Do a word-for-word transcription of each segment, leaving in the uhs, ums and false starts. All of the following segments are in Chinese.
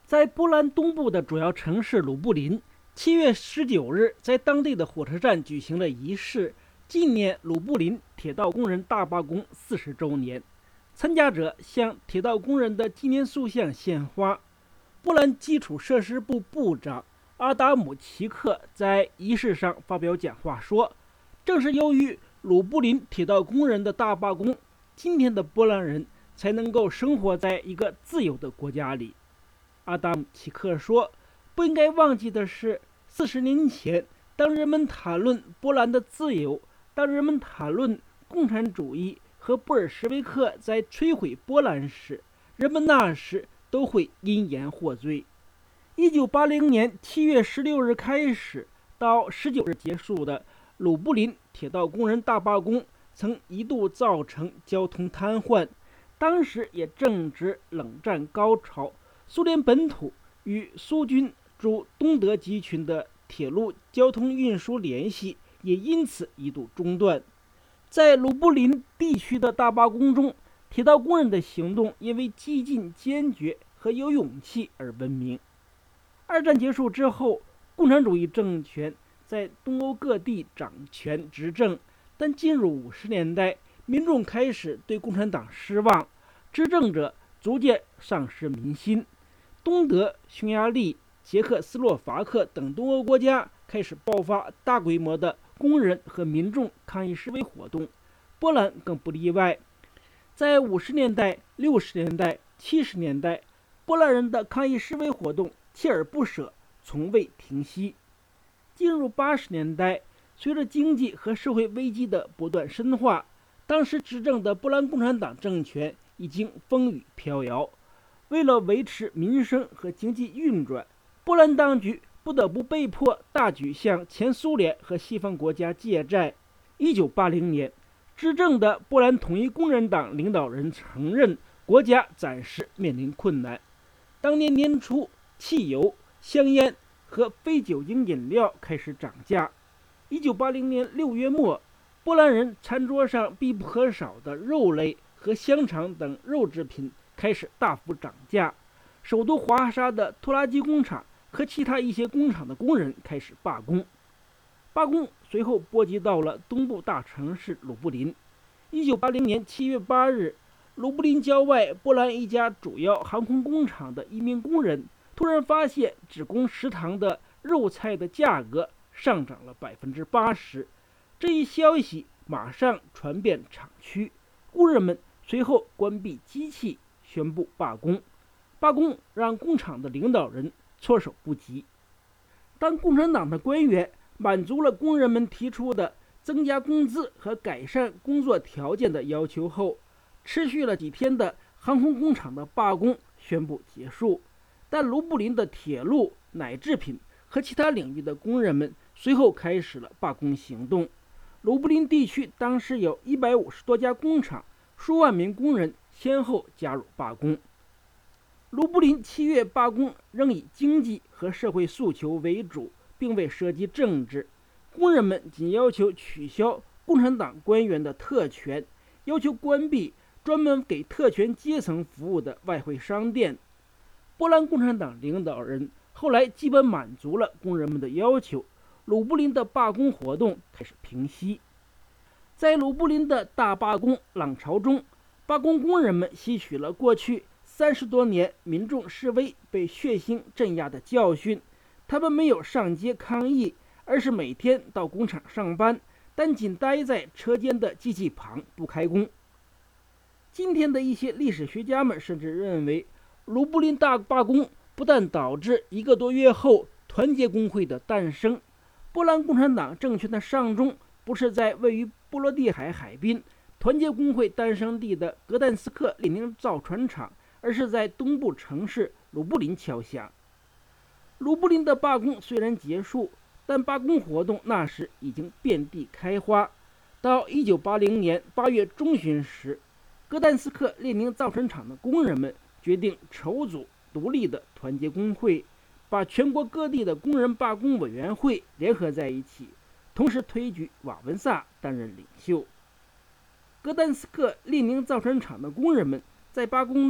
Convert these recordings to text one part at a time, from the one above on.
在波兰东部的主要城市鲁布林，七月十九日在当地的火车站举行了仪式，纪念鲁布林铁道工人大罢工四十周年。参加者向铁道工人的纪念塑像献花。波兰基础设施部部长阿达姆齐克在仪式上发表讲话说，正是由于鲁布林铁道工人的大罢工，今天的波兰人才能够生活在一个自由的国家里。阿达姆齐克说，不应该忘记的是，四十年前，当人们谈论波兰的自由，当人们谈论共产主义和布尔什维克在摧毁波兰时，人们那时都会因言获罪。一九八零年七月十六日开始到十九日结束的鲁布林铁道工人大罢工，曾一度造成交通瘫痪。当时也正值冷战高潮，苏联本土与苏军驻东德集群的铁路交通运输联系也因此一度中断。在鲁布林地区的大罢工中，铁道工人的行动因为激进、坚决和有勇气而闻名。二战结束之后，共产主义政权在东欧各地掌权执政，但进入五十年代，民众开始对共产党失望，执政者逐渐丧失民心。东德、匈牙利、捷克斯洛伐克等东欧国家开始爆发大规模的工人和民众抗议示威活动，波兰更不例外。在五十年代、六十年代、七十年代，波兰人的抗议示威活动锲而不舍，从未停息。进入八十年代，随着经济和社会危机的不断深化，当时执政的波兰共产党政权已经风雨飘摇。为了维持民生和经济运转，波兰当局不得不被迫大举向前苏联和西方国家借债。一九八零年，执政的波兰统一工人党领导人承认国家暂时面临困难。当年年初，汽油、香烟和非酒精饮料开始涨价。一九八零年六月末，波兰人餐桌上必不可少的肉类和香肠等肉制品开始大幅涨价。首都华沙的拖拉机工厂和其他一些工厂的工人开始罢工。罢工随后波及到了东部大城市鲁布林。一九八零年七月八日，鲁布林郊外波兰一家主要航空工厂的一名工人突然发现只供食堂的肉菜的价格上涨了百分之八十。这一消息马上传遍厂区，工人们随后关闭机器，宣布罢工。罢工让工厂的领导人措手不及。当共产党的官员满足了工人们提出的增加工资和改善工作条件的要求后，持续了几天的航空工厂的罢工宣布结束。但卢布林的铁路、奶制品和其他领域的工人们随后开始了罢工行动。卢布林地区当时有一百五十多家工厂，数万名工人先后加入罢工。卢布林七月罢工仍以经济和社会诉求为主，并未涉及政治。工人们仅要求取消共产党官员的特权，要求关闭专门给特权阶层服务的外汇商店。波兰共产党领导人后来基本满足了工人们的要求，鲁布林的罢工活动开始平息。在鲁布林的大罢工浪潮中，罢工工人们吸取了过去三十多年民众示威被血腥镇压的教训，他们没有上街抗议，而是每天到工厂上班，但仅待在车间的机器旁不开工。今天的一些历史学家们甚至认为，卢布林大罢工不但导致一个多月后团结工会的诞生，波兰共产党政权的上钟不是在位于波罗的海海滨团结工会诞生地的格但斯克列宁造船厂，而是在东部城市卢布林敲响。卢布林的罢工虽然结束，但罢工活动那时已经遍地开花。到一九八零年八月中旬时，格但斯克列宁造船厂的工人们决定筹组独立的团结工会，把全国各地的工人罢工委员会联合在一起，同时推举瓦文萨担任领袖。格但斯克列宁造船厂的工人们在罢工中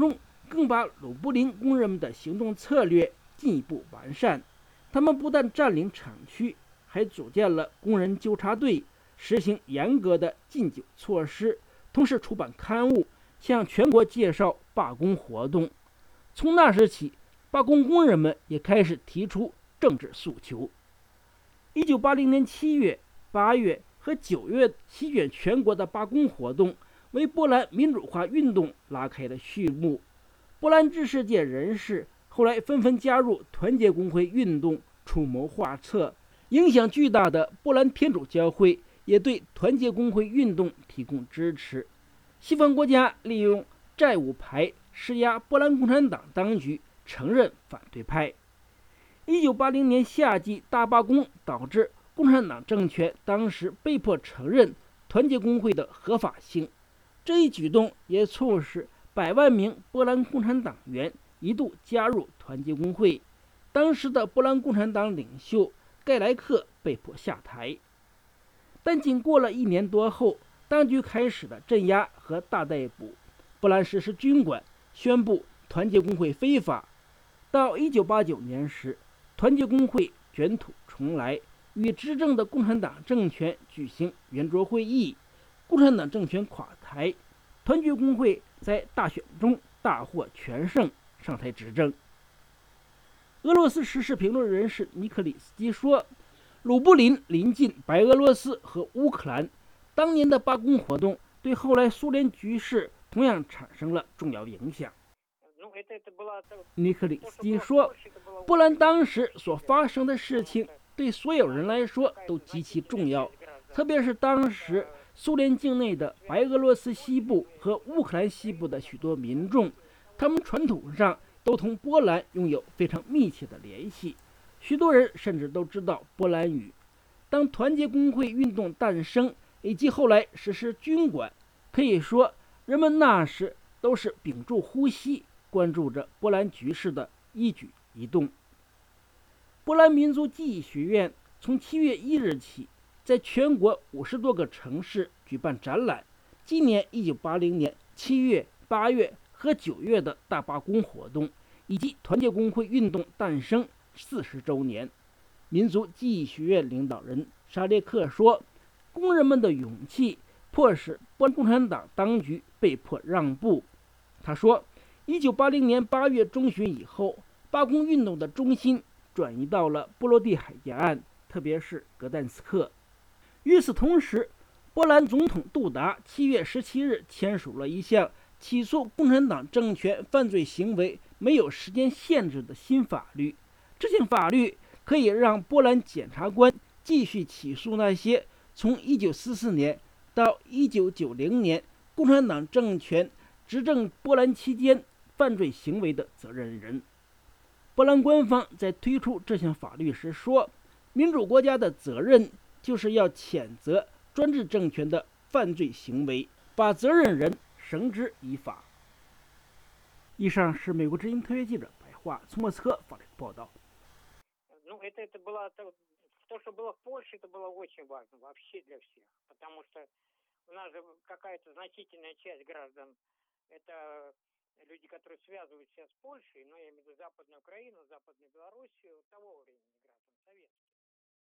更把鲁布林工人们的行动策略进一步完善。他们不但占领厂区，还组建了工人纠察队，实行严格的禁酒措施，同时出版刊物，向全国介绍罢工活动。从那时起，罢工工人们也开始提出政治诉求。一九八零年七月、八月和九月席卷全国的罢工活动，为波兰民主化运动拉开了序幕。波兰知识界人士后来纷纷加入团结工会运动，出谋划策。影响巨大的波兰天主教会也对团结工会运动提供支持。西方国家利用债务牌施压波兰共产党当局承认反对派。一九八零年夏季大罢工导致共产党政权当时被迫承认团结工会的合法性。这一举动也促使百万名波兰共产党员一度加入团结工会。当时的波兰共产党领袖盖莱克被迫下台。但仅过了一年多后，当局开始了镇压和大逮捕，波兰实施军管，宣布团结工会非法。到一九八九年时，团结工会卷土重来，与执政的共产党政权举行圆桌会议，共产党政权垮台，团结工会在大选中大获全胜，上台执政。俄罗斯时事评论人士尼克里斯基说，鲁布林临近白俄罗斯和乌克兰，当年的罢工活动对后来苏联局势同样产生了重要影响。尼克里斯基说，波兰当时所发生的事情对所有人来说都极其重要，特别是当时苏联境内的白俄罗斯西部和乌克兰西部的许多民众，他们传统上都同波兰拥有非常密切的联系，许多人甚至都知道波兰语。当团结工会运动诞生，以及后来实施军管，可以说人们那时都是屏住呼吸，关注着波兰局势的一举一动。波兰民族记忆学院从七月一日起，在全国五十多个城市举办展览，纪念一九八零年七月、八月和九月的大罢工活动，以及团结工会运动诞生四十周年。民族记忆学院领导人沙列克说，工人们的勇气迫使波兰共产党当局被迫让步。他说，一九八零年八月中旬以后，罢工运动的中心转移到了波罗的海沿岸，特别是格但斯克。与此同时，波兰总统杜达七月十七日签署了一项起诉共产党政权犯罪行为没有时间限制的新法律。这项法律可以让波兰检察官继续起诉那些从一九四四年到一九九零年共产党政权执政波兰期间犯罪行为的责任人。波兰官方在推出这项法律时说，民主国家的责任就是要谴责专制政权的犯罪行为，把责任人绳之以法。以上是美国之音特约记者白桦从莫斯科发来的报道。 Ну, это, это было, то, что было в Польше, это было очень важно вообще для всех, потому что у нас же какая-то значительная часть граждан, это люди, которые связывают себя с Польшей, но я имею в виду Западную Украину, Западную Белоруссию, того времени граждан, советских.